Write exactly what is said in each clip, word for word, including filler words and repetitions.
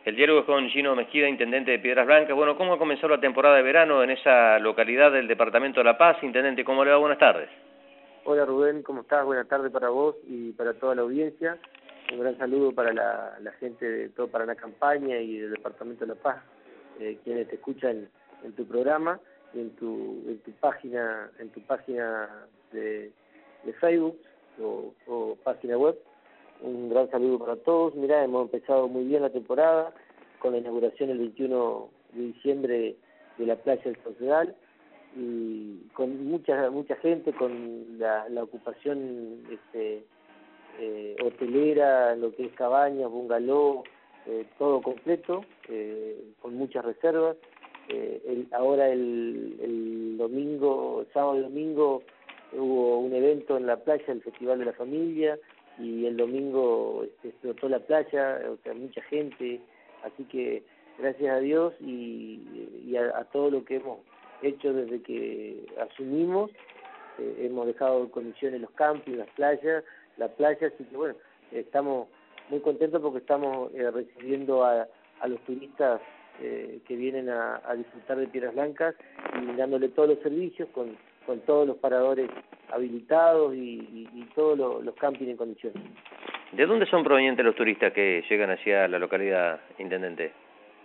El diálogo es con Gino Mezquida, intendente de Piedras Blancas. Bueno, ¿cómo ha comenzado la temporada de verano en esa localidad del departamento de La Paz? Intendente, ¿cómo le va? Buenas tardes. Hola Rubén, ¿cómo estás? Buenas tardes para vos y para toda la audiencia. Un gran saludo para la, la gente de todo Paraná Campaña y del departamento de La Paz, eh, quienes te escuchan en tu programa y en tu, en tu página, en tu página de, de Facebook o, o página web. Un gran saludo para todos. Mirá, hemos empezado muy bien la temporada con la inauguración el veintiuno de diciembre de la playa del Saucedal y con mucha mucha gente, con la, la ocupación este, eh, hotelera, lo que es cabañas, bungalow, eh, todo completo, eh, con muchas reservas. Eh, el, ahora el, el domingo, sábado y domingo hubo un evento en la playa, el Festival de la Familia, y el domingo este, explotó la playa, o sea, mucha gente, así que gracias a Dios y, y a, a todo lo que hemos hecho desde que asumimos, eh, hemos dejado en condiciones los campings, las playas, la playa, así que bueno, estamos muy contentos porque estamos eh, recibiendo a, a los turistas eh, que vienen a, a disfrutar de Piedras Blancas y dándole todos los servicios con, con todos los paradores habilitados y, y, y todos los, los campings en condiciones. ¿De dónde son provenientes los turistas que llegan hacia la localidad, intendente?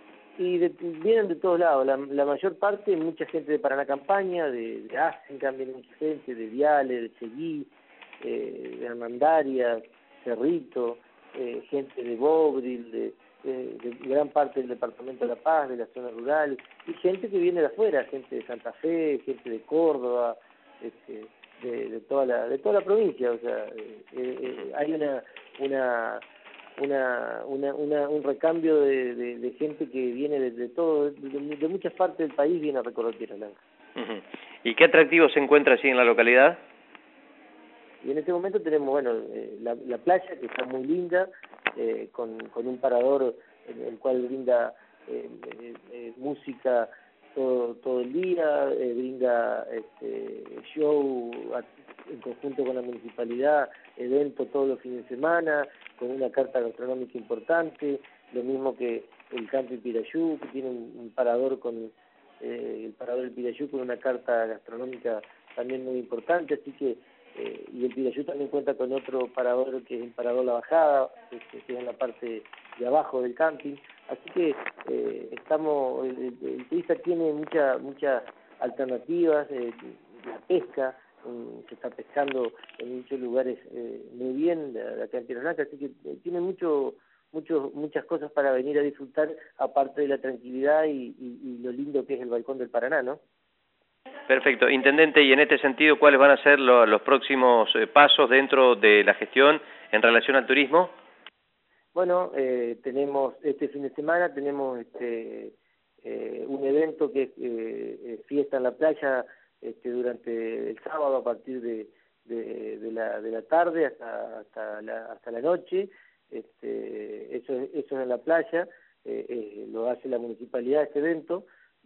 Y de, vienen de todos lados, la, la mayor parte, mucha gente de Paraná Campaña, de, de Asencan, viene mucha gente, de Viale, de Seguí, eh, de Armandaria, Cerrito, eh, gente de Bobril, de, de, de gran parte del departamento de La Paz, de las zonas rurales, y gente que viene de afuera, gente de Santa Fe, gente de Córdoba, este, de, de toda la de toda la provincia, o sea, eh, eh, hay una una Una, una, una, un recambio de, de, de gente que viene de, de todo, de, de muchas partes del país viene a recorrer Piedras Blancas. Uh-huh. ¿Y qué atractivo se encuentra así en la localidad? Y en este momento tenemos, bueno, eh, la, la playa, que está muy linda, eh, con, con un parador en el cual brinda eh, eh, eh, música todo todo el día, eh, brinda este, show a, en conjunto con la municipalidad, eventos todos los fines de semana, con una carta gastronómica importante, lo mismo que el Camping Pirayú, que tiene un, un parador con eh, el parador del Pirayú con una carta gastronómica también muy importante, así que eh, y el Pirayú también cuenta con otro parador que es el parador La Bajada, que, que es en la parte de abajo del camping, así que eh, estamos el, el, el turista tiene muchas muchas alternativas, eh, la pesca, um, se está pescando en muchos lugares eh, muy bien de, de acá en Piedras Blancas, así que eh, tiene mucho muchos muchas cosas para venir a disfrutar, aparte de la tranquilidad y, y, y lo lindo que es el Balcón del Paraná, ¿no? Perfecto. Intendente, y en este sentido, ¿cuáles van a ser lo, los próximos eh, pasos dentro de la gestión en relación al turismo? Bueno, eh, tenemos este fin de semana, tenemos este eh, un evento que es eh, fiesta en la playa este, durante el sábado a partir de, de, de, la, de la tarde hasta hasta la, hasta la noche, este, eso, eso es en la playa, eh, eh, lo hace la municipalidad este evento,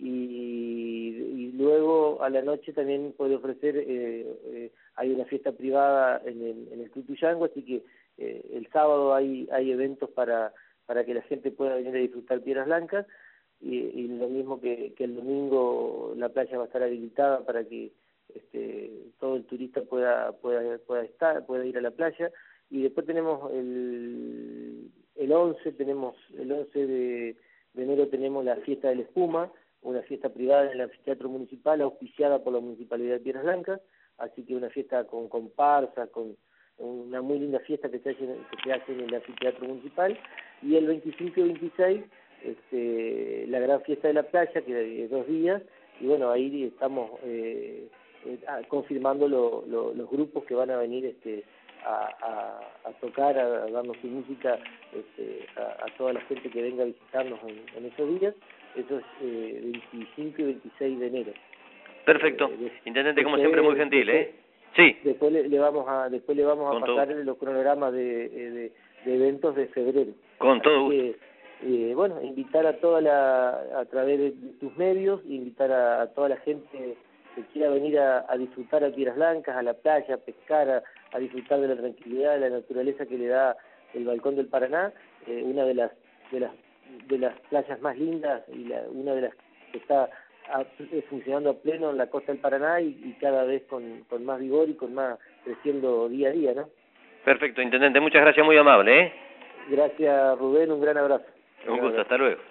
y, y luego a la noche también puede ofrecer, eh, eh, hay una fiesta privada en el, en el Club Tuyango, así que eh, el sábado hay hay eventos para para que la gente pueda venir a disfrutar Piedras Blancas, y, y lo mismo que, que el domingo la playa va a estar habilitada para que este, todo el turista pueda pueda pueda estar pueda ir a la playa. Y después tenemos el el once tenemos el once de, de enero tenemos la fiesta de la espuma, una fiesta privada en el anfiteatro municipal auspiciada por la Municipalidad de Piedras Blancas, así que una fiesta con comparsa, con una muy linda fiesta que se hace, que se hace en el anfiteatro municipal. Y el veinticinco y veintiséis este, la gran fiesta de la playa, que es dos días, y bueno, ahí estamos eh, eh, confirmando lo, lo, los grupos que van a venir este, a, a, a tocar, a, a darnos su música este, a, a toda la gente que venga a visitarnos en, en esos días. Eso es eh, veinticinco y veintiséis de enero. Perfecto. Eh, de, Intendente, como después, siempre, muy gentil, después, ¿eh? Sí. Después le, le vamos a después le vamos a Con pasar todo. los cronogramas de, de, de eventos de febrero. Con Así todo gusto. que, eh, bueno, invitar a toda la, a través de, de tus medios, invitar a, a toda la gente que quiera venir a, a disfrutar a Piedras Blancas, a la playa, a pescar, a, a disfrutar de la tranquilidad, de la naturaleza que le da el Balcón del Paraná, eh, una de las de las de las playas más lindas y la, una de las que está a, funcionando a pleno en la costa del Paraná y, y cada vez con, con más vigor y con más creciendo día a día, ¿no? Perfecto, intendente, muchas gracias, muy amable, ¿eh? Gracias, Rubén, un gran abrazo. Un gusto, hasta luego.